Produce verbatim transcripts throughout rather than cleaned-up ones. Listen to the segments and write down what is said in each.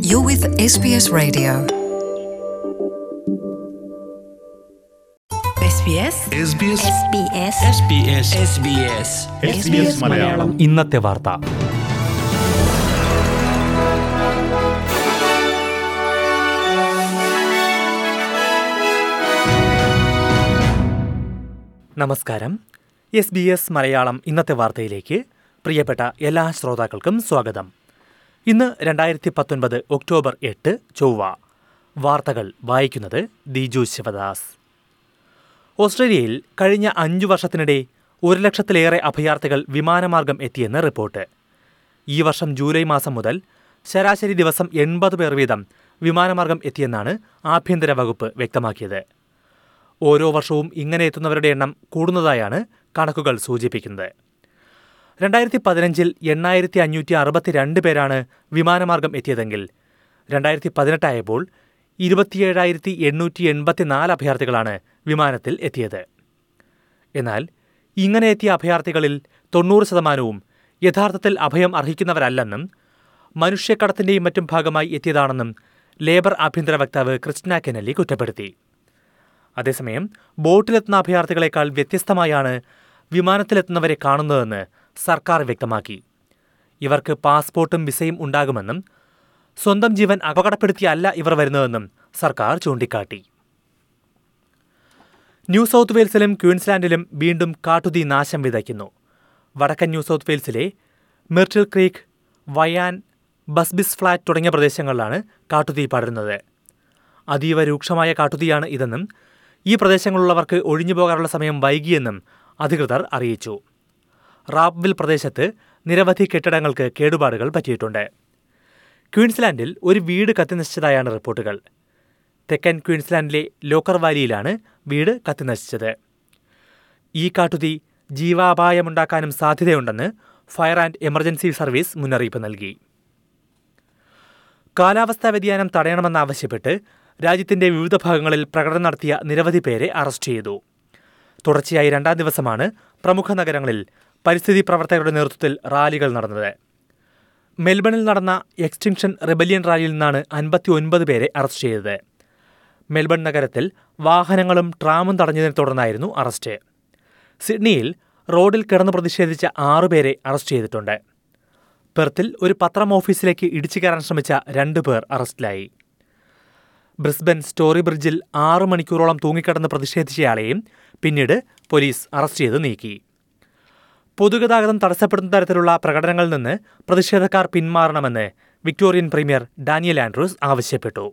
You're with S B S Radio. SBS SBS SBS SBS SBS SBS Malayalam ഇന്നത്തെ വാർത്ത. നമസ്കാരം. S B S Malayalam ഇന്നത്തെ വാർത്തയിലേക്ക് പ്രിയപ്പെട്ട എല്ലാ ശ്രോതാക്കൾക്കും സ്വാഗതം. ഇന്ന് രണ്ടായിരത്തി പത്തൊൻപത് ഒക്ടോബർ എട്ട് ചൊവ്വ. വാർത്തകൾ വായിക്കുന്നത് ദിജു ശിവദാസ്. ഓസ്ട്രേലിയയിൽ കഴിഞ്ഞ അഞ്ചു വർഷത്തിനിടെ ഒരു ലക്ഷത്തിലേറെ അഭയാർത്ഥികൾ വിമാനമാർഗം എത്തിയെന്ന് റിപ്പോർട്ട്. ഈ വർഷം ജൂലൈ മാസം മുതൽ ശരാശരി ദിവസം എൺപത് പേർ വീതം വിമാനമാർഗം എത്തിയെന്നാണ് ആഭ്യന്തര വകുപ്പ് വ്യക്തമാക്കിയത്. ഓരോ വർഷവും ഇങ്ങനെ എത്തുന്നവരുടെ എണ്ണം കൂടുന്നതായാണ് കണക്കുകൾ സൂചിപ്പിക്കുന്നത്. രണ്ടായിരത്തി പതിനഞ്ചിൽ എണ്ണായിരത്തി അഞ്ഞൂറ്റി അറുപത്തിരണ്ട് പേരാണ് വിമാനമാർഗം എത്തിയതെങ്കിൽ രണ്ടായിരത്തി പതിനെട്ടായപ്പോൾ ഇരുപത്തിയേഴായിരത്തി എണ്ണൂറ്റി എൺപത്തിനാല് അഭയാർത്ഥികളാണ് വിമാനത്തിൽ എത്തിയത്. എന്നാൽ ഇങ്ങനെ എത്തിയ അഭയാർത്ഥികളിൽ തൊണ്ണൂറ് ശതമാനവും യഥാർത്ഥത്തിൽ അഭയം അർഹിക്കുന്നവരല്ലെന്നും മനുഷ്യക്കടത്തിൻ്റെയും മറ്റും ഭാഗമായി എത്തിയതാണെന്നും ലേബർ ആഭ്യന്തര വക്താവ് ക്രിസ്റ്റ്ന കെനലി കുറ്റപ്പെടുത്തി. അതേസമയം ബോട്ടിലെത്തുന്ന അഭയാർത്ഥികളെക്കാൾ വ്യത്യസ്തമായാണ് വിമാനത്തിലെത്തുന്നവരെ കാണുന്നതെന്ന് സർക്കാർ വ്യക്തമാക്കി. ഇവർക്ക് പാസ്പോർട്ടും വിസയും ഉണ്ടാകുമെന്നും സ്വന്തം ജീവൻ അപകടപ്പെടുത്തിയല്ല ഇവർ വരുന്നതെന്നും സർക്കാർ ചൂണ്ടിക്കാട്ടി. ന്യൂ സൗത്ത് വെയിൽസിലും ക്വീൻസ്ലാൻഡിലും വീണ്ടും കാട്ടുതീ നാശം വിതയ്ക്കുന്നു. വടക്കൻ ന്യൂ സൗത്ത് വെയിൽസിലെ Myrtle Creek, Wyan, Busbys Flat തുടങ്ങിയ പ്രദേശങ്ങളിലാണ് കാട്ടുതീ പടരുന്നത്. അതീവ രൂക്ഷമായ കാട്ടുതീയാണ് ഇതെന്നും ഈ പ്രദേശങ്ങളിലുള്ളവർക്ക് ഒഴിഞ്ഞുപോകാനുള്ള സമയം വൈകിയെന്നും അധികൃതർ അറിയിച്ചു. റാപ്വിൽ പ്രദേശത്ത് നിരവധി കെട്ടിടങ്ങൾക്ക് കേടുപാടുകൾ പറ്റിയിട്ടുണ്ട്. ക്വീൻസ്ലാൻഡിൽ ഒരു വീട് കത്തിനശിച്ചതായാണ് റിപ്പോർട്ടുകൾ. തെക്കൻ ക്വീൻസ്ലാൻഡിലെ ലോക്കർ വാലിയിലാണ് വീട് കത്തിനശിച്ചത്. ഈ കാട്ടുതീ ജീവാപായമുണ്ടാക്കാനും സാധ്യതയുണ്ടെന്ന് ഫയർ ആൻഡ് എമർജൻസി സർവീസ് മുന്നറിയിപ്പ് നൽകി. കാലാവസ്ഥാ വ്യതിയാനം തടയണമെന്നാവശ്യപ്പെട്ട് രാജ്യത്തിന്റെ വിവിധ ഭാഗങ്ങളിൽ പ്രകടനം നടത്തിയ നിരവധി പേരെ അറസ്റ്റ് ചെയ്തു. തുടർച്ചയായി രണ്ടാം ദിവസമാണ് പ്രമുഖ നഗരങ്ങളിൽ പരിസ്ഥിതി പ്രവർത്തകരുടെ നേതൃത്വത്തിൽ റാലികൾ നടന്നത്. മെൽബണിൽ നടന്ന എക്സ്റ്റിങ്ഷൻ റെബല്യൻ റാലിയിൽ നിന്നാണ് അൻപത്തി ഒൻപത് പേരെ അറസ്റ്റ് ചെയ്തത്. മെൽബൺ നഗരത്തിൽ വാഹനങ്ങളും ട്രാമും തടഞ്ഞതിനെ തുടർന്നായിരുന്നു അറസ്റ്റ്. സിഡ്നിയിൽ റോഡിൽ കിടന്ന് പ്രതിഷേധിച്ച ആറുപേരെ അറസ്റ്റ് ചെയ്തിട്ടുണ്ട്. പെർത്തിൽ ഒരു പത്രം ഓഫീസിലേക്ക് ഇടിച്ചു കയറാൻ ശ്രമിച്ച രണ്ടു പേർ അറസ്റ്റിലായി. ബ്രിസ്ബൻ സ്റ്റോറി ബ്രിഡ്ജിൽ ആറു മണിക്കൂറോളം തൂങ്ങിക്കിടന്ന് പ്രതിഷേധിച്ചയാളെയും പിന്നീട് പോലീസ് അറസ്റ്റ് ചെയ്ത് നീക്കി. പൊതുഗതാഗതം തടസ്സപ്പെടുന്ന തരത്തിലുള്ള പ്രകടനങ്ങളിൽ നിന്ന് പ്രതിഷേധക്കാർ പിന്മാറണമെന്ന് വിക്ടോറിയൻ പ്രീമിയർ ഡാനിയൽ ആൻഡ്രൂസ് ആവശ്യപ്പെട്ടു.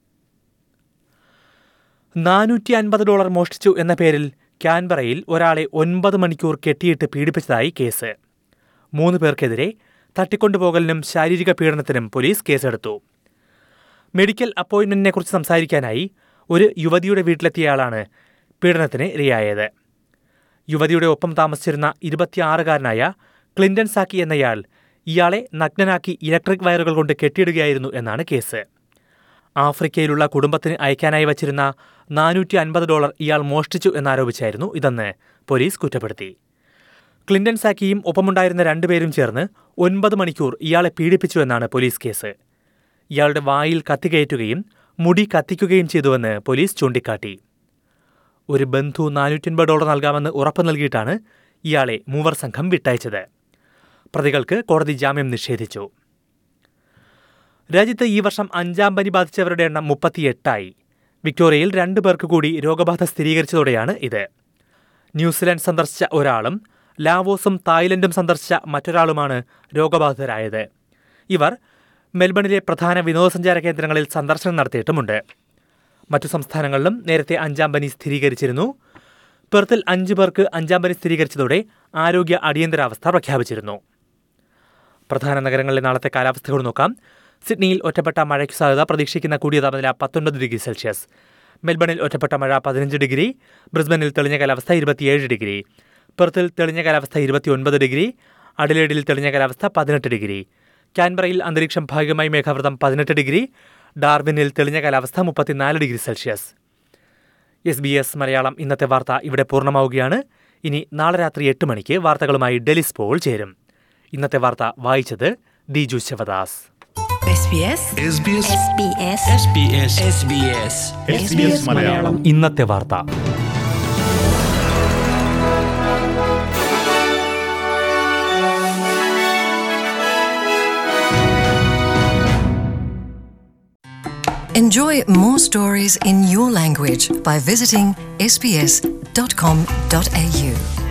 നാനൂറ്റി അൻപത് ഡോളർ മോഷ്ടിച്ചു എന്ന പേരിൽ കാൻബറയിൽ ഒരാളെ ഒൻപത് മണിക്കൂർ കെട്ടിയിട്ട് പീഡിപ്പിച്ചതായി കേസ്. മൂന്ന് പേർക്കെതിരെ തട്ടിക്കൊണ്ടുപോകലിനും ശാരീരിക പീഡനത്തിനും പോലീസ് കേസെടുത്തു. മെഡിക്കൽ അപ്പോയിന്റ്മെന്റിനെക്കുറിച്ച് സംസാരിക്കാനായി ഒരു യുവതിയുടെ വീട്ടിലെത്തിയയാളാണ് പീഡനത്തിന് ഇരയായത്. യുവതിയുടെ ഒപ്പം താമസിച്ചിരുന്ന ഇരുപത്തിയാറുകാരനായ ക്ലിന്റൺ സാക്കി എന്നയാൾ ഇയാളെ നഗ്നനാക്കി ഇലക്ട്രിക് വയറുകൾ കൊണ്ട് കെട്ടിയിടുകയായിരുന്നു എന്നാണ് കേസ്. ആഫ്രിക്കയിലുള്ള കുടുംബത്തിന് അയക്കാനായി വച്ചിരുന്ന നാനൂറ്റി അൻപത് ഡോളർ ഇയാൾ മോഷ്ടിച്ചു എന്നാരോപിച്ചായിരുന്നു ഇതെന്ന് പോലീസ് കുറ്റപ്പെടുത്തി. ക്ലിന്റൺ സാക്കിയും ഒപ്പമുണ്ടായിരുന്ന രണ്ടുപേരും ചേർന്ന് ഒൻപത് മണിക്കൂർ ഇയാളെ പീഡിപ്പിച്ചു എന്നാണ് പോലീസ് കേസ്. ഇയാളുടെ വായിൽ കത്തികയറ്റുകയും മുടി കത്തിക്കുകയും ചെയ്തുവെന്ന് പോലീസ് ചൂണ്ടിക്കാട്ടി. ഒരു ബന്ധു നാനൂറ്റി അൻപത് ഡോളർ നൽകാമെന്ന് ഉറപ്പ് നൽകിയിട്ടാണ് ഇയാളെ മൂവർ സംഘം വിട്ടയച്ചത്. പ്രതികൾക്ക് കോടതി ജാമ്യം നിഷേധിച്ചു. രാജ്യത്ത് ഈ വർഷം അഞ്ചാം പനി ബാധിച്ചവരുടെ എണ്ണം മുപ്പത്തിയെട്ടായി. വിക്ടോറിയയിൽ രണ്ടു പേർക്ക് കൂടി രോഗബാധ സ്ഥിരീകരിച്ചതോടെയാണ് ഇത്. ന്യൂസിലാൻഡ് സന്ദർശിച്ച ഒരാളും ലാവോസും തായ്ലൻഡും സന്ദർശിച്ച മറ്റൊരാളുമാണ് രോഗബാധിതരായത്. ഇവർ മെൽബണിലെ പ്രധാന വിനോദസഞ്ചാര കേന്ദ്രങ്ങളിൽ സന്ദർശനം നടത്തിയിട്ടുമുണ്ട്. മറ്റു സംസ്ഥാനങ്ങളിലും നേരത്തെ അഞ്ചാം പനി സ്ഥിരീകരിച്ചിരുന്നു. പെർത്തിൽ അഞ്ചു പേർക്ക് അഞ്ചാം പനി സ്ഥിരീകരിച്ചതോടെ ആരോഗ്യ അടിയന്തരാവസ്ഥ പ്രഖ്യാപിച്ചിരുന്നു. പ്രധാന നഗരങ്ങളിലെ നാളത്തെ കാലാവസ്ഥയോട് നോക്കാം. സിഡ്നിയിൽ ഒറ്റപ്പെട്ട മഴയ്ക്ക് സാധ്യത, പ്രതീക്ഷിക്കുന്ന കൂടിയ താപനില പത്തൊൻപത് ഡിഗ്രി സെൽഷ്യസ്. മെൽബണിൽ ഒറ്റപ്പെട്ട മഴ പതിനഞ്ച് ഡിഗ്രി. ബ്രിസ്ബനിൽ തെളിഞ്ഞ കാലാവസ്ഥ ഇരുപത്തിയേഴ് ഡിഗ്രി. പെർത്തിൽ തെളിഞ്ഞ കാലാവസ്ഥ ഇരുപത്തിയൊൻപത് ഡിഗ്രി. അഡിലേഡിൽ തെളിഞ്ഞ കാലാവസ്ഥ പതിനെട്ട് ഡിഗ്രി. കാൻബറയിൽ അന്തരീക്ഷം ഭാഗികമായി മേഘാവൃതം പതിനെട്ട് ഡിഗ്രി. ഡാർവിനിൽ തെളിഞ്ഞ കാലാവസ്ഥ മുപ്പത്തിനാല് degree Celsius. S B S Malayalam ഇന്നത്തെ വാർത്ത ഇവിടെ പൂർണ്ണമാവുകയാണ്. ഇനി നാളെ രാത്രി എട്ട് മണിക്ക് വാർത്തകളുമായി ഡെലിസ് പോൾ ചേരും. ഇന്നത്തെ വാർത്ത വായിച്ചത് ദിജു ശിവദാസ്. മലയാളം ഇന്നത്തെ വാർത്ത. Enjoy more stories in your language by visiting s b s dot com dot a u.